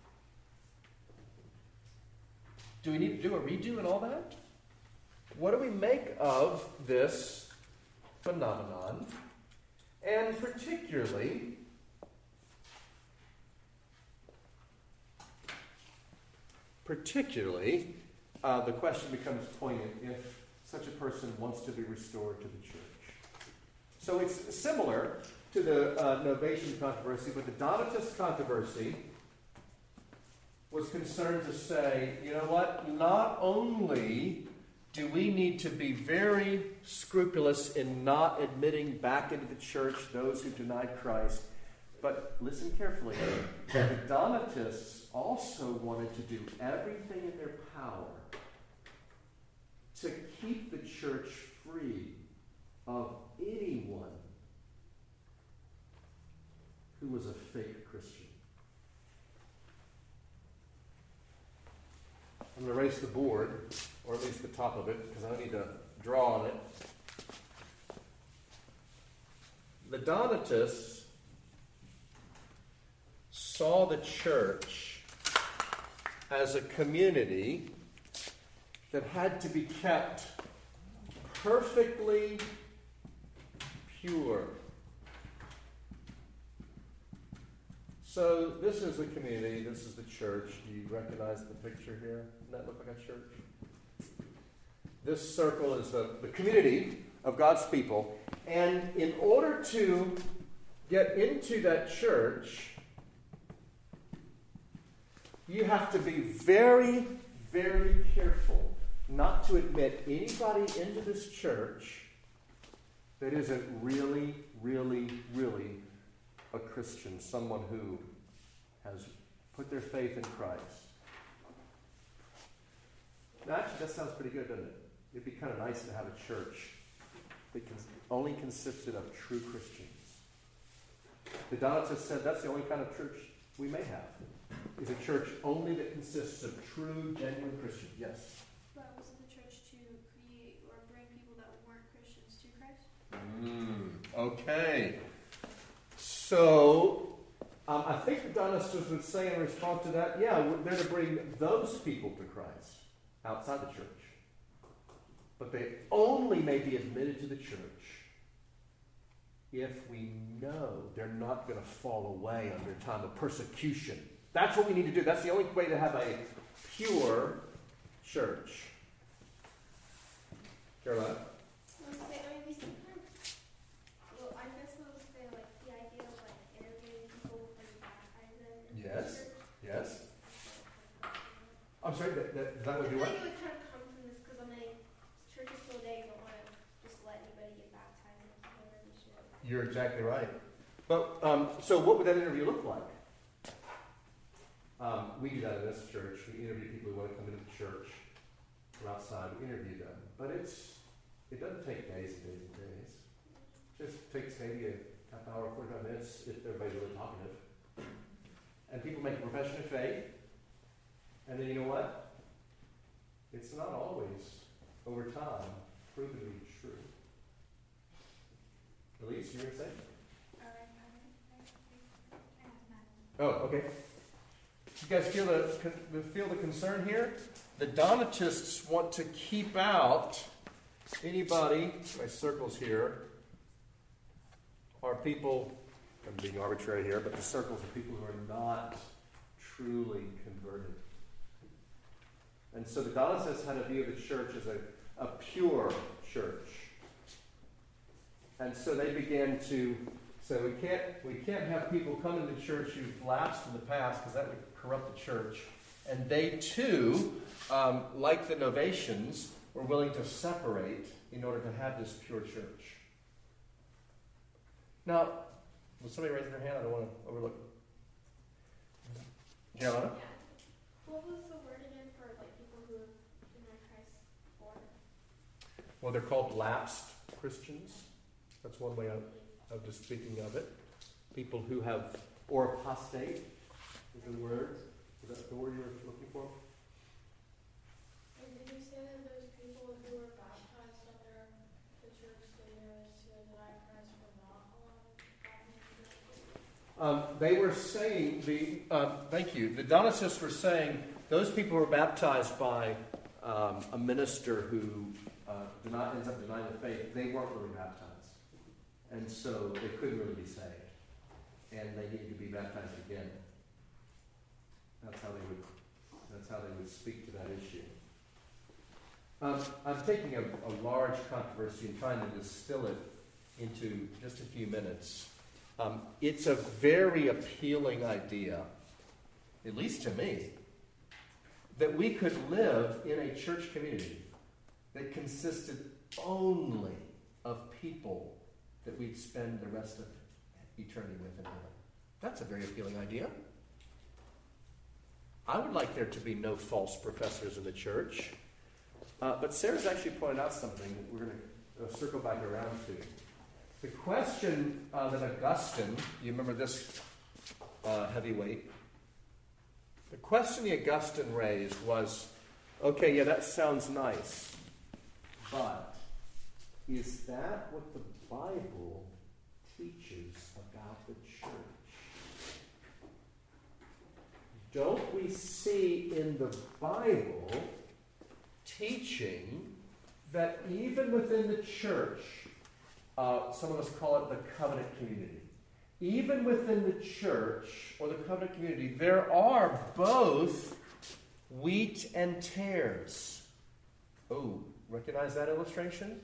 Do we need to do a redo and all that? What do we make of this phenomenon? And particularly, the question becomes poignant if such a person wants to be restored to the church. So it's similar to the Novatian controversy, but the Donatist controversy was concerned to say, you know what, not only do we need to be very scrupulous in not admitting back into the church those who denied Christ, but listen carefully, the Donatists also wanted to do everything in their power to keep the church free of anyone who was a fake Christian. I'm going to erase the board, or at least the top of it, because I need to draw on it. The Donatists saw the church as a community that had to be kept perfectly pure. So this is the community, this is the church. Do you recognize the picture here? Doesn't that look like a church? This circle is the community of God's people. And in order to get into that church, you have to be very, very careful not to admit anybody into this church that isn't really, really, really a Christian, someone who has put their faith in Christ. Now, actually, that sounds pretty good, doesn't it? It'd be kind of nice to have a church that only consisted of true Christians. The Donatists said that's the only kind of church we may have, is a church only that consists of true, genuine Christians. Yes? But wasn't the church to create or bring people that weren't Christians to Christ? Okay. So, I think the Donatists would say in response to that, yeah, they're to bring those people to Christ outside the church. But they only may be admitted to the church if we know they're not going to fall away under a time of persecution. That's what we need to do. That's the only way to have a pure church. Caroline? Yes. I'm sorry, that would do what? I think it would kind of come from this because churches today don't want to just let anybody get baptized and whatever they should. You're exactly right. But so what would that interview look like? We do that in this church. We interview people who want to come into the church. We're outside. We interview them, but it doesn't take days and days and days. It just takes maybe a half hour, 45 minutes if everybody's really talkative. And people make a profession of faith. And then you know what? It's not always, over time, proven to be true. Elise, you were going to say? Oh, okay. You guys feel the concern here? The Donatists want to keep out anybody, my circles here, are people, I'm being arbitrary here, but the circles are people who are not truly converted. And so the Donatists had a view of the church as a pure church. And so they began to say, we can't have people come into church who've lapsed in the past because that would corrupt the church. And they too, like the Novatians, were willing to separate in order to have this pure church. Now, was somebody raising their hand? I don't want to overlook. Gianna? Yeah. What was the word again for people who have denied Christ before? Well, they're called lapsed Christians. That's one way of just speaking of it. People who have, or apostate is the word. Is that the word you were looking for? And did you say that those people who were baptized under the church leaders who denied Christ were not allowed? They were saying, thank you, the Donatists were saying those people who were baptized by a minister who ends up denying the faith, they weren't really baptized. And so they couldn't really be saved. And they needed to be baptized again. That's how they would speak to that issue. I'm taking a large controversy and trying to distill it into just a few minutes. It's a very appealing idea, at least to me, that we could live in a church community that consisted only of people that we'd spend the rest of eternity with in heaven. That's a very appealing idea. I would like there to be no false professors in the church. But Sarah's actually pointed out something that we're going to circle back around to. The question that Augustine, you remember this heavyweight? The question the Augustine raised was, Okay, yeah, that sounds nice. But is that what the Bible teaches about the church? Don't we see in the Bible teaching that even within the church, some of us call it the covenant community, even within the church or the covenant community, there are both wheat and tares. Oh, recognize that illustration?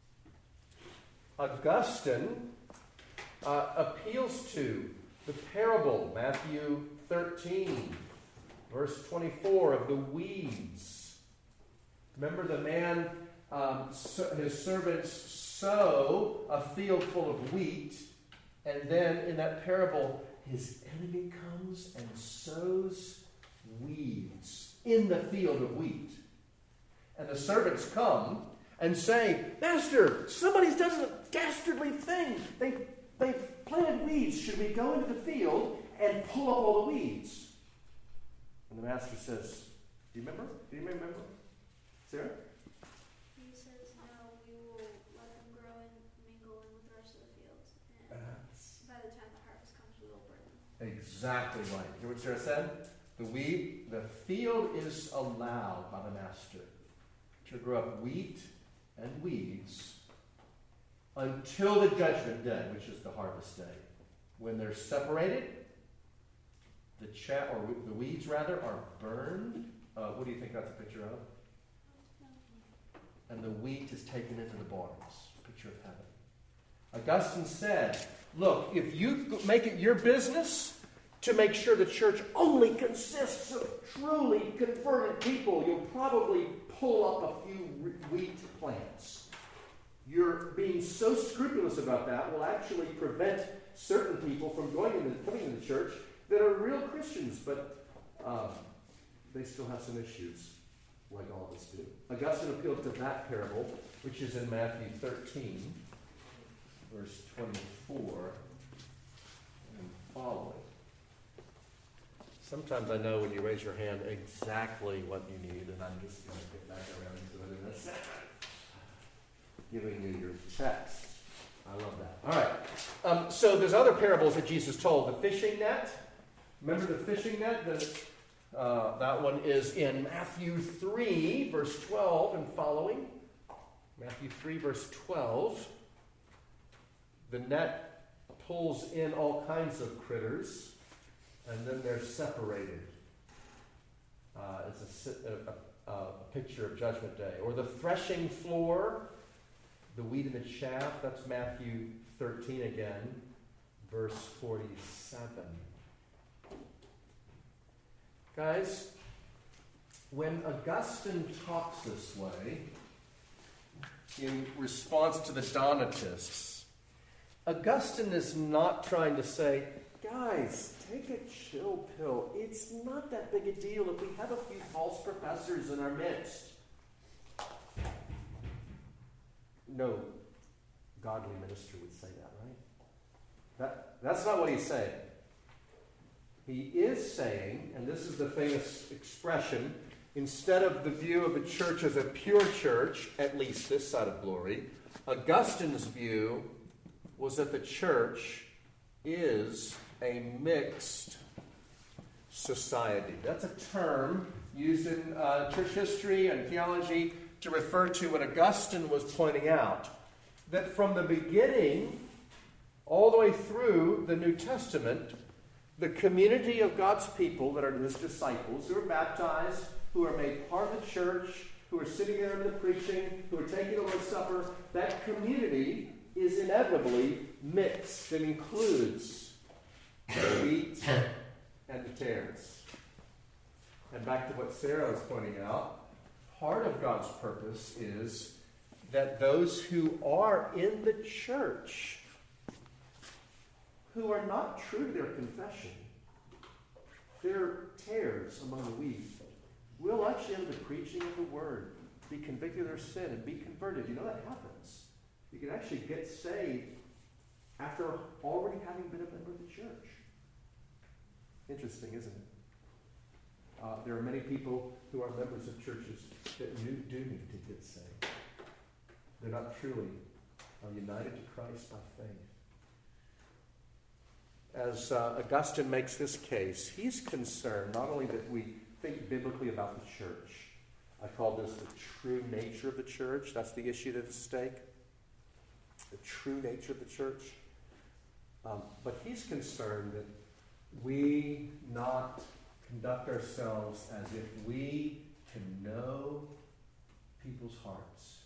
Augustine appeals to the parable, Matthew 13, verse 24, of the weeds. Remember the man, his servants sow a field full of wheat, and then in that parable, his enemy comes and sows weeds in the field of wheat. And the servants come and say, Master, somebody's done a dastardly thing. They've planted weeds. Should we go into the field and pull up all the weeds? And the master says, do you remember? Do you remember? Sarah? He says, no, we will let them grow and mingle in with the rest of the fields. And by the time the harvest comes, we will burn them. Exactly right. Hear what Sarah said? The field is allowed by the master to grow up wheat and weeds until the judgment day, which is the harvest day. When they're separated, the weeds rather are burned. What do you think that's a picture of? And the wheat is taken into the barns. Picture of heaven. Augustine said, look, if you make it your business to make sure the church only consists of truly converted people, you'll probably pull up a few wheat plants. You're being so scrupulous about that will actually prevent certain people from coming into the church that are real Christians, but they still have some issues, like all of us do. Augustine appealed to that parable, which is in Matthew 13, verse 24 and following. Sometimes I know when you raise your hand exactly what you need, and I'm just going to get back around to it in a second. Giving you your text. I love that. All right. So there's other parables that Jesus told. The fishing net. Remember the fishing net? That one is in Matthew 3, verse 12 and following. Matthew 3, verse 12. The net pulls in all kinds of critters, and then they're separated. It's a picture of Judgment Day. Or the threshing floor, the wheat and the chaff. That's Matthew 13 again, verse 47. Guys, when Augustine talks this way, in response to the Donatists, Augustine is not trying to say, guys, take a chill pill. It's not that big a deal if we have a few false professors in our midst. No godly minister would say that, right? That's not what he's saying. He is saying, and this is the famous expression, instead of the view of the church as a pure church, at least this side of glory, Augustine's view was that the church is a mixed society. That's a term used in church history and theology to refer to what Augustine was pointing out, that from the beginning all the way through the New Testament, the community of God's people that are his disciples, who are baptized, who are made part of the church, who are sitting there in the preaching, who are taking the Lord's Supper, that community is inevitably mixed. It includes the wheat and the tares. And back to what Sarah was pointing out, part of God's purpose is that those who are in the church, who are not true to their confession, they're tares among the wheat, will actually under the preaching of the word be convicted of their sin and be converted. You know that happens. You can actually get saved after already having been a member of the church. Interesting, isn't it? There are many people who are members of churches that do need to get saved. They're not truly united to Christ by faith. As Augustine makes this case, he's concerned not only that we think biblically about the church. I call this the true nature of the church. That's the issue that's at stake. The true nature of the church. But he's concerned that we not conduct ourselves as if we can know people's hearts.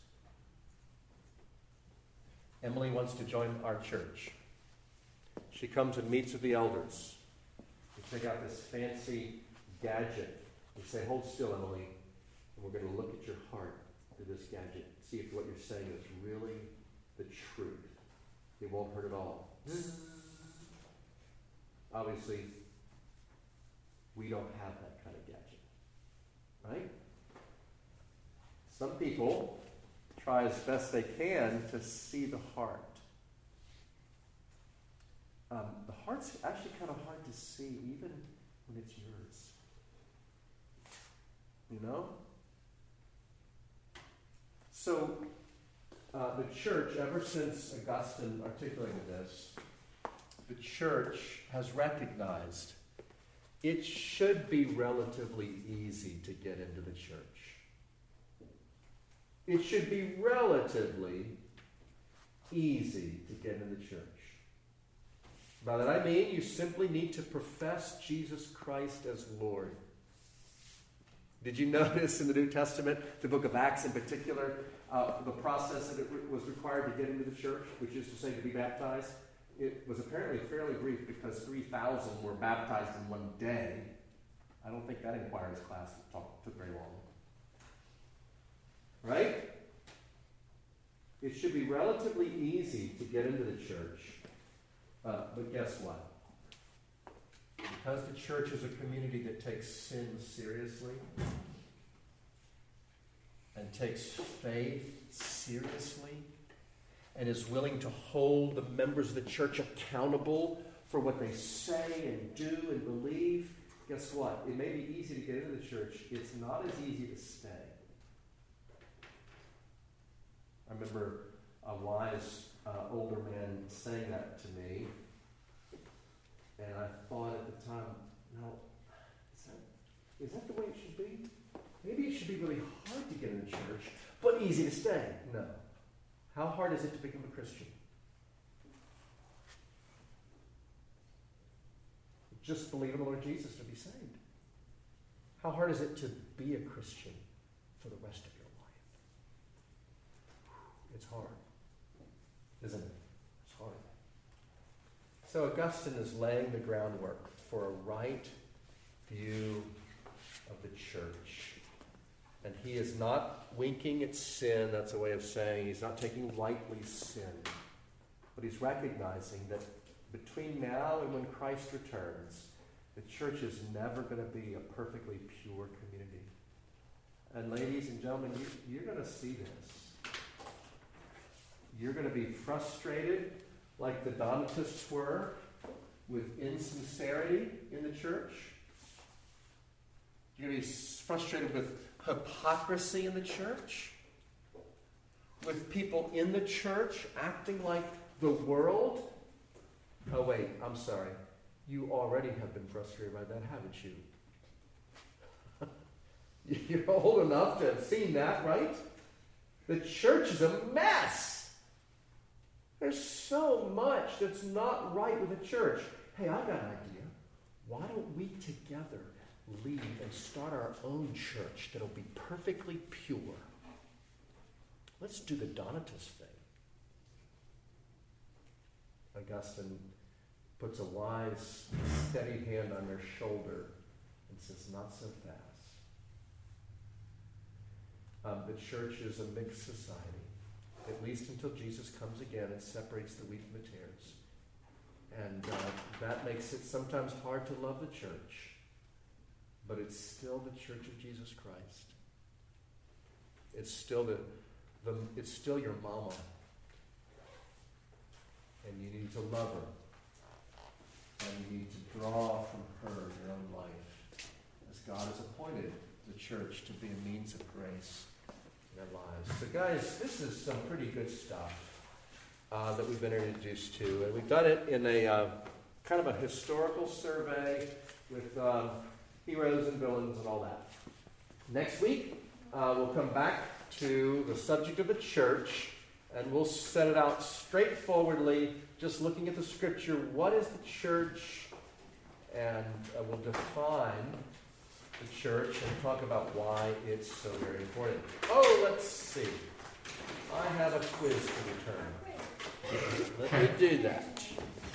Emily wants to join our church. She comes and meets with the elders. We take out this fancy gadget. We say, hold still, Emily, and we're going to look at your heart through this gadget. See if what you're saying is really the truth. It won't hurt at all. Obviously, we don't have that kind of gadget. Right? Some people try as best they can to see the heart. The heart's actually kind of hard to see even when it's yours. You know? So, the church, ever since Augustine articulated this, the church has recognized it should be relatively easy to get into the church. It should be relatively easy to get into the church. By that I mean you simply need to profess Jesus Christ as Lord. Did you notice in the New Testament, the book of Acts in particular, the process that it was required to get into the church, which is to say to be baptized? It was apparently fairly brief because 3,000 were baptized in one day. I don't think that inquiries class took very long. Right? It should be relatively easy to get into the church. But guess what? Because the church is a community that takes sin seriously and takes faith seriously and is willing to hold the members of the church accountable for what they say and do and believe, guess what? It may be easy to get into the church. It's not as easy to stay. I remember a wise older man saying that to me, and I thought at the time, no, is that the way it should be? Maybe it should be really hard to get in the church, but easy to stay. No. How hard is it to become a Christian? Just believe in the Lord Jesus to be saved. How hard is it to be a Christian for the rest of your life? It's hard, isn't it? It's hard. So Augustine is laying the groundwork for a right view of the church. And he is not winking at sin. That's a way of saying he's not taking lightly sin. But he's recognizing that between now and when Christ returns, the church is never going to be a perfectly pure community. And ladies and gentlemen, you're going to see this. You're going to be frustrated like the Donatists were with insincerity in the church. You're going to be frustrated with hypocrisy in the church, with people in the church acting like the world. Oh wait, I'm sorry. You already have been frustrated by that, haven't you? You're old enough to have seen that, right? The church is a mess. There's so much that's not right with the church. Hey, I got an idea. Why don't we together leave and start our own church that'll be perfectly pure? Let's do the Donatist thing. Augustine puts a wise, steady hand on their shoulder and says, not so fast. The church is a mixed society, at least until Jesus comes again and separates the wheat from the tares. And that makes it sometimes hard to love the church. But it's still the church of Jesus Christ. It's still it's still your mama. And you need to love her. And you need to draw from her your own life. As God has appointed appointed the church to be a means of grace in their lives. So guys, this is some pretty good stuff that we've been introduced to. And we've done it in a kind of a historical survey with heroes and villains and all that. Next week, we'll come back to the subject of the church, and we'll set it out straightforwardly, just looking at the scripture. What is the church? And we'll define the church and talk about why it's so very important. Oh, let's see. I have a quiz to return. Let me do that.